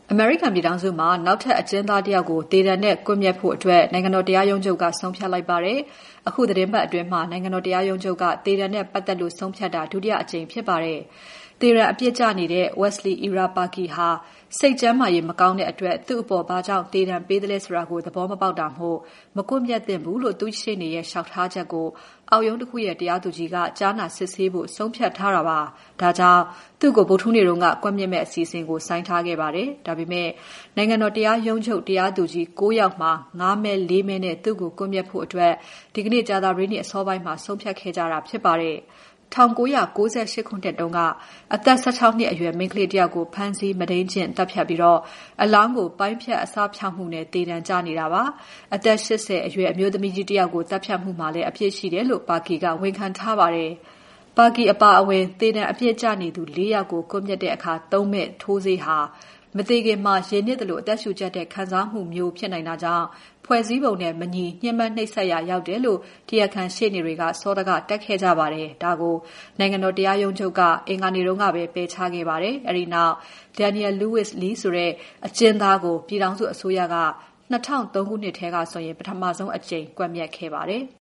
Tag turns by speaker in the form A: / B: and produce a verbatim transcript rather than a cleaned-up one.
A: အမေရိကန်ပြည်ထောင်စုမှာနောက်ထပ်အကျဉ်းသားတယောက်ကိုသေဒဏ်နဲ့ကွပ်မျက်ဖို့အတွက်နိုင်ငံတော်တရားရုံးချုပ်ကဆုံးဖြတ်လိုက်ပါတယ်။အခုသတင်းပတ်အတွင်းမှာနိုင်ငံတော်တရားရုံးချုပ်ကသေဒဏ်နဲ့ပတ်သက်လို့ဆုံးဖြတ်တာဒုတိယအကြိမ်ဖြစ်ပါတယ်။သေဒဏ်အပြစ်ကျနေတဲ့ Wesley Ira Parkey ဟာစိတ်ကျန်းမာရေးမကောင်းတဲ့အတွက်သူ့အပေါ်ဘာကြောင့်သေဒဏ်ပေးသလဲဆိုတာကိုသဘောမပေါက်တာမို့မကွပ်မျက်သင့်ဘူးလို့သူ့ရှေ့နေရဲ့လျှောက်ထားချက်ကိုအောက်ရုံးတစ်ခုရဲ့တရားသူကြီးကကြားနာစစ်ဆေးဖို့ဆုံးဖြတ်ထားတာပါ။ဒါကြောင့်သူ့ကိုဗုဒ္ဓဟူးနေ့တုန်းကကွပ်မျက်မဲ့အစီအစဉ်ကိုဆိုင်းထားခဲ့ပါတယ်။ဒါပေမဲ့နိုင်ငံတော်တရားရုံးချုပ်တရားသူကြီး၉ယောက်မှာ၅မဲ၄မဲနဲ့သူ့ကိုကွပ်မျက်ဖို့အတွက်ဒီကနေ့ကြာသပတေးနေ့အစောပိုင်းမှာဆုံးဖြတ်ခဲ့ကြတာဖြစ်ပါတယ်။၁၉၉၈ခုနှစ်တုန်းကအသက်၁၆နှစ်အရွယ်မိန်းကလေးတယောက်ကိုဖမ်းဆီးမုဒိန်းကျင့်တပ်ဖြတ်ပြီးတော့အလောင်းကိုပိုင်းဖြတ်အစားဖြောက်မှုနဲ့သေဒဏ်ကျနေတာပါ။အသက်၈၀အရွယ်အမျိုးသမီးကြီးတယောက်ကိုတပ်ဖြတ်မှုမှာလည်းအပြစ်ရှိတယ်လို့ပါကီကဝန်ခံထားပါတယ်။ပါကီအပါအဝင်သေဒဏ်အပြစ်ကျနေသူ၄ယောက်ကိုကွပ်မျက်တဲ့အခါသုံးမဲ့ထိုးဆေးဟာမသေးခင်မှာရေနစ်တယ်လို့အသက်ရှူကျပ်တဲ့ခံစားမှုမျိုးဖြစ်နိုင်တာကြောင့်ဖွဲ့စည်းပုံနဲ့မညီညှဉ်းပန်းနှိပ်စက်ရာရောက်တယ်လို့တရားခံရှေ့နေတွေကစောတကတက်ခဲ့ကြပါတယ်။ဒါကိုနိုင်ငံတော်တရားရုံးချုပ်ကအင်္ဂါနေ့တုန်းကပဲပယ်ချခဲ့ပါတယ်။အဲဒီနောက် Daniel Lewis Lee ဆိုတဲ့အကျဉ်းသားကိုပြည်ထောင်စုအစိုးရက၂၀၀၃ခုနှစ်ထဲကဆိုရင်ပထမဆုံးအကြိမ်ကွပ်မျက်ခဲ့ပါတယ်။